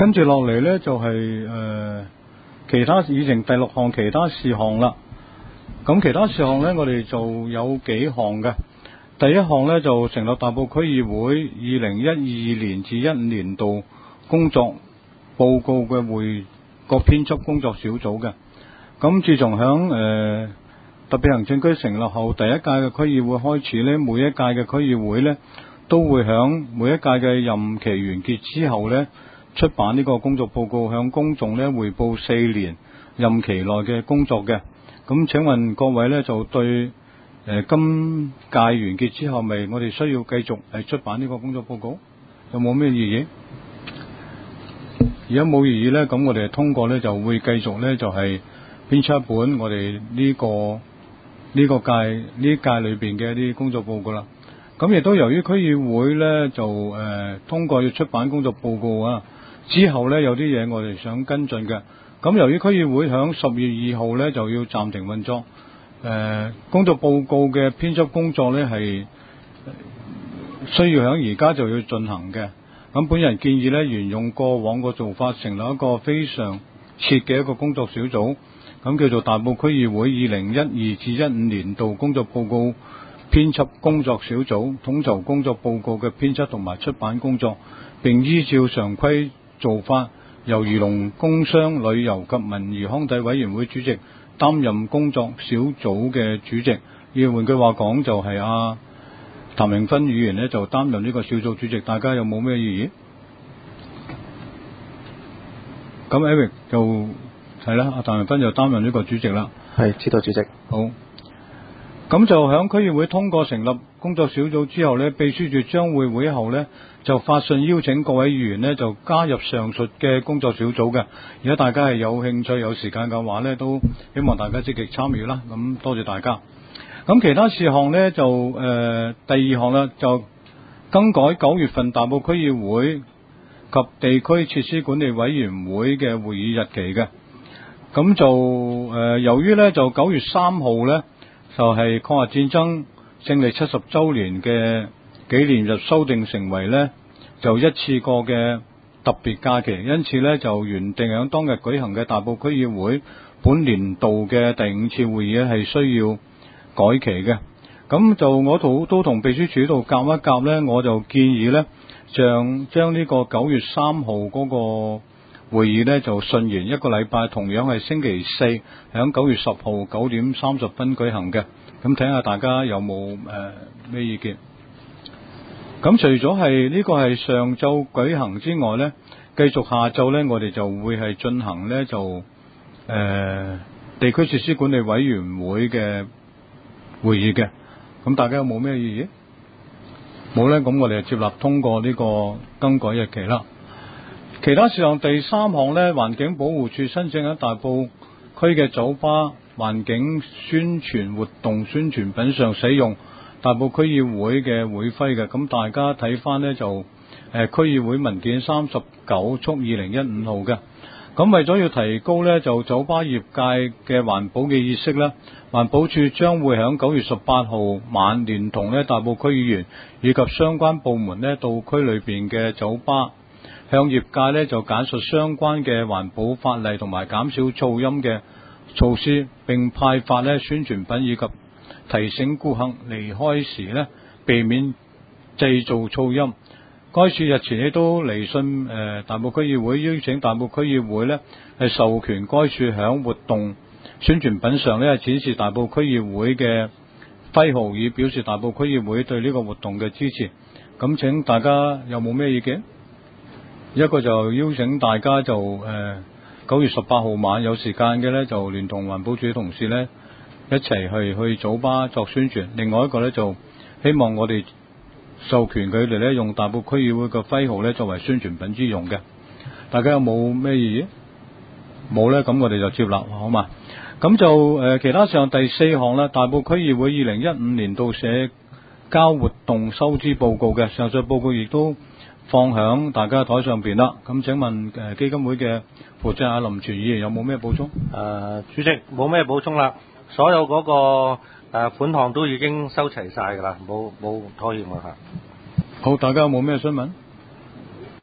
跟住落嚟呢，就係其他議程第6項其他事項啦。咁其他事項呢，我哋就有幾項嘅。第一項呢，就成立大埔區議會2012年至15年度工作報告嘅個編輯工作小組嘅。咁自從響特別行政區成立後第一屆嘅區議會開始呢，每一屆嘅區議會呢，都會響每一屆嘅任期完結之後呢，出版呢個工作報告，向公眾呢匯報4年任期內嘅工作嘅。咁請問各位呢，就對今屆完結之後，咪我哋需要繼續係出版呢個工作報告，有冇咩異議？如果冇異議呢，咁我哋通過呢，就會繼續呢，就係編出一本我哋呢屆裏邊嘅一啲工作報告啦。咁亦都由於區議會呢，就通過要出版工作報告啊，之後呢，有啲嘢我哋想跟進嘅。咁由於區議會響10月2號呢，就要暫停運作，工作報告嘅編輯工作呢，係需要響而家就要進行嘅。咁本人建議呢，沿用過往個做法，成立一個非常設嘅一個工作小組，咁叫做大埔區議會2012至15年度工作報告編輯工作小組，統籌工作報告嘅編輯同埋出版工作，並依照常規做法，由漁農工商旅遊及文娛康體委員會主席擔任工作小組嘅主席。要換句話講，就係譚榮芬議員呢，就擔任呢個小組主席。大家有冇咩異議？咁 Eric 就係啦，譚榮芬就擔任呢個主席啦。 係，知道主席。 好。咁就響區議會通過成立工作小組之後呢，秘書處將會會後呢，就發信邀請各位議員呢，就加入上述嘅工作小組嘅。如果大家係有興趣有時間嘅話呢，都希望大家積極參與啦。咁多謝大家。咁其他事項呢，就第2項啦，就更改9月份大埔區議會及地區設施管理委員會嘅會議日期嘅。咁就由於呢，就9月3號呢，就係抗日戰爭勝利70周年嘅紀念日，修訂成為呢，就一次過嘅特別假期，因此呢，就原定喺當日舉行嘅大埔區議會本年度嘅第5次會議係需要改期嘅。咁就我都同秘書處度夾一夾呢，我就建議呢，將呢個9月3號嗰個會議呢，就順延一個禮拜，同樣係星期四，喺9月10號9點30分舉行嘅。咁睇下大家有冇咩意見？咁除咗係呢個係上晝舉行之外呢，繼續下晝呢，我哋就會係進行呢，就地區設施管理委員會嘅會議嘅。咁大家有冇咩意義？冇呢，咁我哋就接納通過呢個更改日期啦。其他事項第3項呢，環境保護署申請喺大埔區嘅酒吧環境宣傳活動宣傳品上使用大埔區議會嘅會徽嘅。咁大家睇翻呢，就區議會文件39/2015號嘅。咁為咗要提高呢，就酒吧業界嘅環保嘅意識呢，環保署將會喺9月18號晚連同呢大埔區議員以及相關部門呢，到區裏邊嘅酒吧，向業界呢就簡述相關嘅環保法例同埋減少噪音嘅措施，並派發呢宣傳品以及提醒顧客離開時呢避免製造噪音。該署日前亦都嚟信大埔區議會，邀請大埔區議會呢係授權該署響活動宣傳品上呢展示大埔區議會嘅徽號，以表示大埔區議會對呢個活動嘅支持。咁請大家有冇咩意見？一個就邀請大家就9月18號晚有時間嘅呢，就聯同環保署同事呢一齊去酒吧作宣傳。另外一個呢，就希望我哋授權佢哋呢用大埔區議會嘅徽號呢作為宣傳品之用嘅。大家有冇咩意義？冇呢，咁我哋就接納，好嘛？咁就其他上第4項啦，大埔區議會2015年度社交活動收支報告嘅上述報告亦都放響大家台上邊啦。咁請問基金會嘅負責人林全議員有冇咩補充？ 主席冇咩補充啦，所有嗰個款項都已經收齊晒㗎啦，冇拖欠㗎嚇。 好，大家有冇咩詢問？